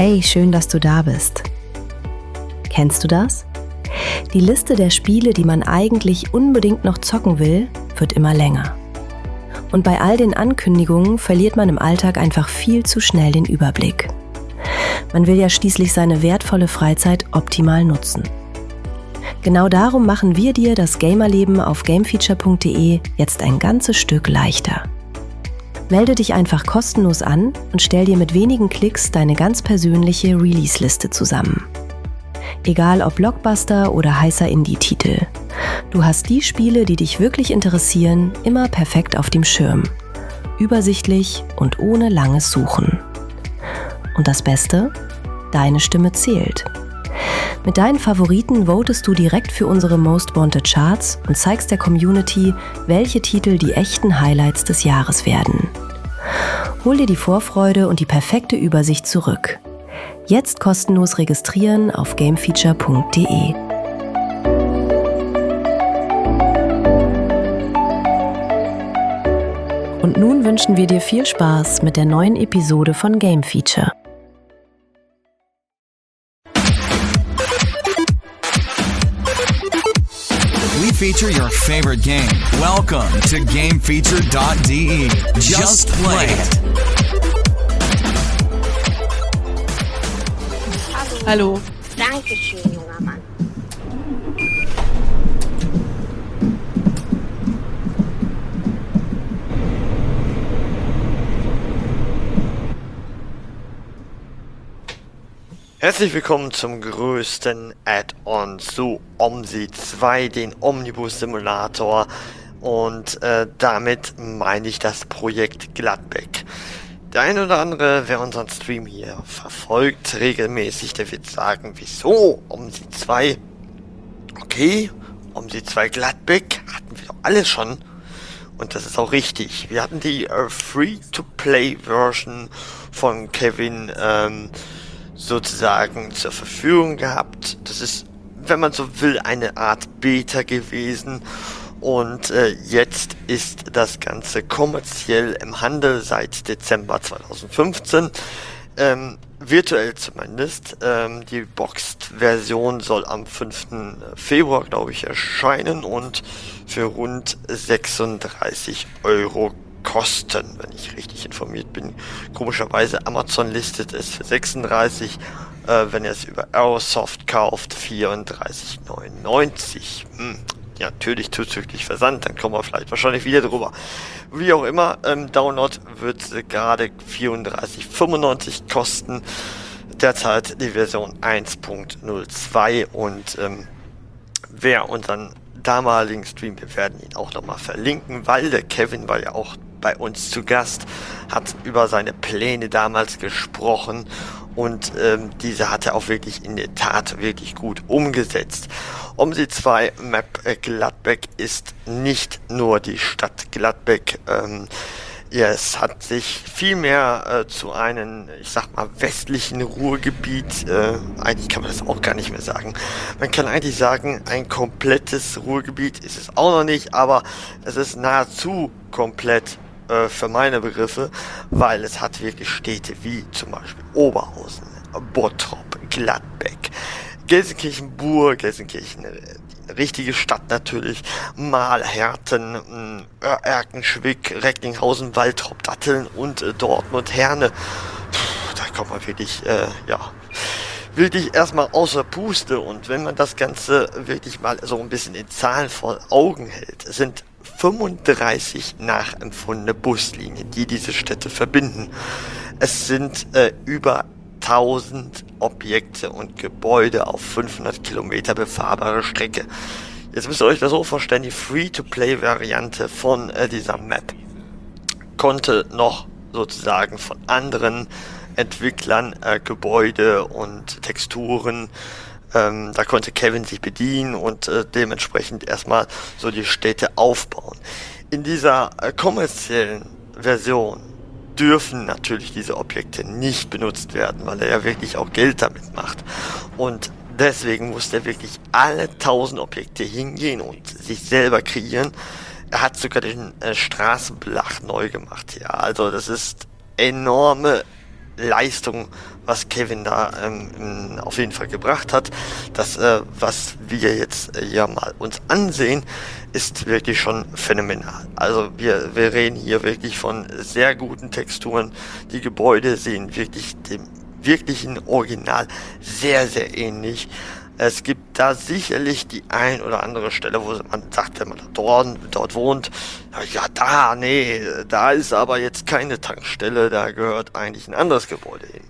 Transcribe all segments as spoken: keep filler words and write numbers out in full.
Hey, schön, dass du da bist. Kennst du das? Die Liste der Spiele, die man eigentlich unbedingt noch zocken will, wird immer länger. Und bei all den Ankündigungen verliert man im Alltag einfach viel zu schnell den Überblick. Man will ja schließlich seine wertvolle Freizeit optimal nutzen. Genau darum machen wir dir das Gamerleben auf gamefeature punkt de jetzt ein ganzes Stück leichter. Melde dich einfach kostenlos an und stell dir mit wenigen Klicks deine ganz persönliche Release-Liste zusammen. Egal ob Blockbuster oder heißer Indie-Titel. Du hast die Spiele, die dich wirklich interessieren, immer perfekt auf dem Schirm. Übersichtlich und ohne langes Suchen. Und das Beste? Deine Stimme zählt. Mit deinen Favoriten votest du direkt für unsere Most Wanted Charts und zeigst der Community, welche Titel die echten Highlights des Jahres werden. Hol dir die Vorfreude und die perfekte Übersicht zurück. Jetzt kostenlos registrieren auf gamefeature punkt de. Und nun wünschen wir dir viel Spaß mit der neuen Episode von Game Feature. We feature your favorite game. Welcome to gamefeature dot de. Just play it. Hallo. Dankeschön, junger Mann. Herzlich willkommen zum größten Add-on zu OMSI zwei, den Omnibus Simulator, und äh, damit meine ich das Projekt Gladbeck. Der eine oder andere, wer unseren Stream hier verfolgt regelmäßig, der wird sagen, wieso OMSI zwei? Okay, OMSI zwei Gladbeck hatten wir doch alle schon. Und das ist auch richtig. Wir hatten die äh, Free-to-Play-Version von Kevin ähm, sozusagen zur Verfügung gehabt. Das ist, wenn man so will, eine Art Beta gewesen. Und äh, jetzt ist das Ganze kommerziell im Handel seit Dezember zweitausendfünfzehn. Ähm, virtuell zumindest. Ähm, die Boxed-Version soll am fünften Februar, glaube ich, erscheinen und für rund sechsunddreißig Euro kosten, wenn ich richtig informiert bin. Komischerweise Amazon listet es für sechsunddreißig, äh, wenn ihr es über Aerosoft kauft, vierunddreißig neunundneunzig. Hm. Ja, natürlich zuzüglich Versand, dann kommen wir vielleicht wahrscheinlich wieder drüber. Wie auch immer, ähm, Download wird äh, gerade vierunddreißig fünfundneunzig kosten. Derzeit die Version eins Punkt null zwei und ähm, wer unseren damaligen Stream, wir werden ihn auch nochmal verlinken, weil der Kevin war ja auch bei uns zu Gast, hat über seine Pläne damals gesprochen und ähm, diese hat er auch wirklich in der Tat wirklich gut umgesetzt. OMSI zwei Map Gladbeck ist nicht nur die Stadt Gladbeck, ähm, ja, es hat sich vielmehr äh, zu einem, ich sag mal, westlichen Ruhrgebiet, äh, eigentlich kann man das auch gar nicht mehr sagen. Man kann eigentlich sagen, ein komplettes Ruhrgebiet ist es auch noch nicht, aber es ist nahezu komplett äh, für meine Begriffe, weil es hat wirklich Städte wie zum Beispiel Oberhausen, Bottrop, Gladbeck, Gelsenkirchen-Burg, Gelsenkirchen, die richtige Stadt natürlich, Mahlherten, Erkenschwick, Recklinghausen, Waltrop, Datteln und äh, Dortmund, Herne. Puh, da kommt man wirklich, äh, ja, wirklich erstmal außer Puste. Und wenn man das Ganze wirklich mal so ein bisschen in Zahlen vor Augen hält, es sind fünfunddreißig nachempfundene Buslinien, die diese Städte verbinden. Es sind äh, über tausend Objekte und Gebäude auf fünfhundert Kilometer befahrbare Strecke. Jetzt müsst ihr euch das so vorstellen, die Free-to-Play-Variante von äh, dieser Map konnte noch sozusagen von anderen Entwicklern äh, Gebäude und Texturen, ähm, da konnte Kevin sich bedienen und äh, dementsprechend erstmal so die Städte aufbauen. In dieser äh, kommerziellen Version dürfen natürlich diese Objekte nicht benutzt werden, weil er ja wirklich auch Geld damit macht. Und deswegen muss er wirklich alle tausend Objekte hingehen und sich selber kreieren. Er hat sogar den äh, Straßenbelach neu gemacht. Ja, also das ist enorme Leistung was Kevin da ähm, auf jeden Fall gebracht hat. Das, äh, was wir jetzt äh, ja mal uns ansehen, ist wirklich schon phänomenal. Also wir, wir reden hier wirklich von sehr guten Texturen. Die Gebäude sehen wirklich dem wirklichen Original sehr, sehr ähnlich. Es gibt da sicherlich die ein oder andere Stelle, wo man sagt, wenn man da dort, dort wohnt, ja da, nee, da ist aber jetzt keine Tankstelle, da gehört eigentlich ein anderes Gebäude hin.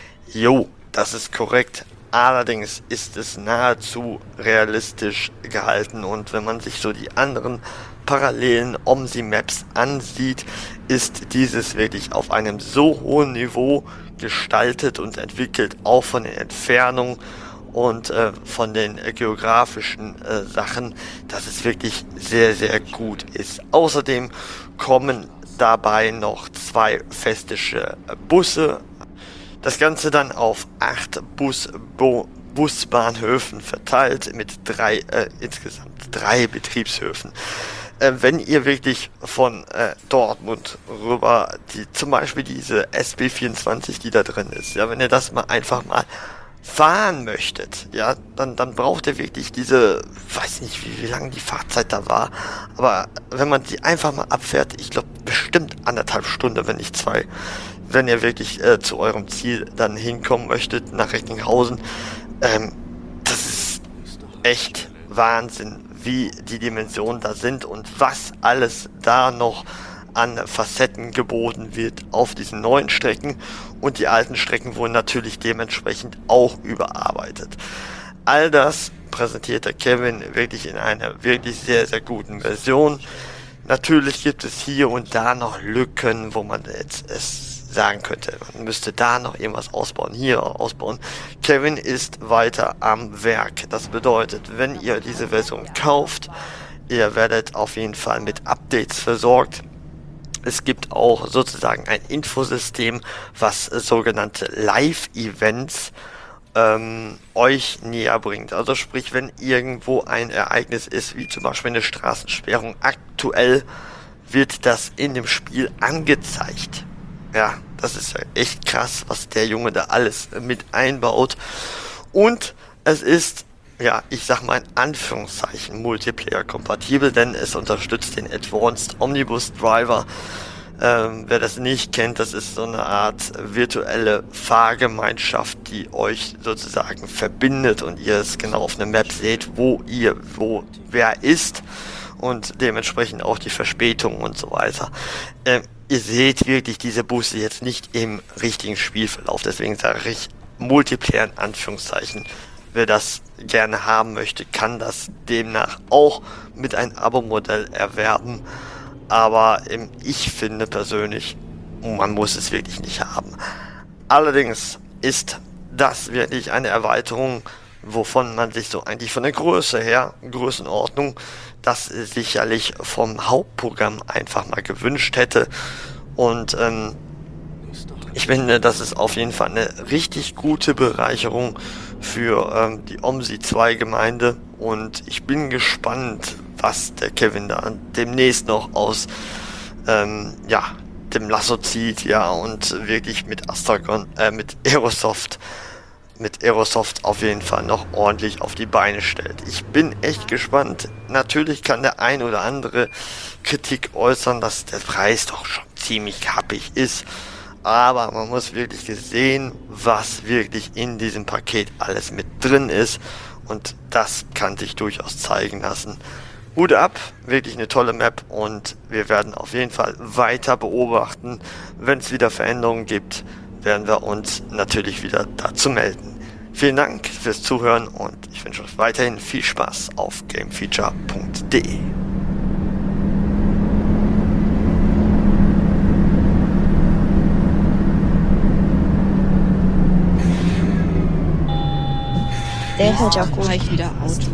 Jo, das ist korrekt. Allerdings ist es nahezu realistisch gehalten, und wenn man sich so die anderen parallelen OMSI-Maps ansieht, ist dieses wirklich auf einem so hohen Niveau gestaltet und entwickelt, auch von den Entfernungen und äh, von den äh, geografischen äh, Sachen, dass es wirklich sehr, sehr gut ist. Außerdem kommen dabei noch zwei festische äh, Busse. Das Ganze dann auf acht Bus Bo Busbahnhöfen verteilt mit drei, äh, insgesamt drei Betriebshöfen. Äh, wenn ihr wirklich von äh, Dortmund rüber, die, zum Beispiel diese S B vierundzwanzig, die da drin ist, ja, wenn ihr das mal einfach mal fahren möchtet, ja, dann, dann braucht ihr wirklich diese, weiß nicht, wie, wie lange die Fahrzeit da war, aber wenn man sie einfach mal abfährt, ich glaube bestimmt anderthalb Stunden, wenn nicht zwei, wenn ihr wirklich äh, zu eurem Ziel dann hinkommen möchtet, nach Recklinghausen, ähm, das ist echt Wahnsinn, wie die Dimensionen da sind und was alles da noch an Facetten geboten wird auf diesen neuen Strecken, und die alten Strecken wurden natürlich dementsprechend auch überarbeitet. All das präsentiert der Kevin wirklich in einer wirklich sehr, sehr guten Version. Natürlich gibt es hier und da noch Lücken, wo man jetzt es sagen könnte, man müsste da noch irgendwas ausbauen, hier ausbauen. Kevin ist weiter am Werk. Das bedeutet, wenn ihr diese Version kauft, ihr werdet auf jeden Fall mit Updates versorgt. Es gibt auch sozusagen ein Infosystem, was sogenannte Live-Events ähm, euch näher bringt. Also sprich, wenn irgendwo ein Ereignis ist, wie zum Beispiel eine Straßensperrung, aktuell wird das in dem Spiel angezeigt. Ja, das ist ja echt krass, was der Junge da alles mit einbaut. Und es ist, ja, ich sag mal in Anführungszeichen Multiplayer-kompatibel, denn es unterstützt den Advanced Omnibus Driver. Ähm, wer das nicht kennt, das ist so eine Art virtuelle Fahrgemeinschaft, die euch sozusagen verbindet und ihr es genau auf einer Map seht, wo ihr, wo wer ist und dementsprechend auch die Verspätung und so weiter. Ähm, ihr seht wirklich diese Busse jetzt nicht im richtigen Spielverlauf, deswegen sage ich Multiplayer in Anführungszeichen. Wer das gerne haben möchte, kann das demnach auch mit einem Abo-Modell erwerben. Aber ähm, ich finde persönlich, man muss es wirklich nicht haben. Allerdings ist das wirklich eine Erweiterung, wovon man sich so eigentlich von der Größe her, Größenordnung, das sicherlich vom Hauptprogramm einfach mal gewünscht hätte. Und ähm, ich finde, das ist auf jeden Fall eine richtig gute Bereicherung für ähm, die OMSI zwei Gemeinde, und ich bin gespannt, was der Kevin da demnächst noch aus ähm, ja, dem Lasso zieht, ja, und wirklich mit Astragon, äh, mit Aerosoft, mit Aerosoft auf jeden Fall noch ordentlich auf die Beine stellt. Ich bin echt gespannt. Natürlich kann der ein oder andere Kritik äußern, dass der Preis doch schon ziemlich happig ist. Aber man muss wirklich sehen, was wirklich in diesem Paket alles mit drin ist. Und das kann sich durchaus zeigen lassen. Hut ab, wirklich eine tolle Map, und wir werden auf jeden Fall weiter beobachten. Wenn es wieder Veränderungen gibt, werden wir uns natürlich wieder dazu melden. Vielen Dank fürs Zuhören, und ich wünsche euch weiterhin viel Spaß auf gamefeature punkt de. Der hört ja auch gleich wieder Auto.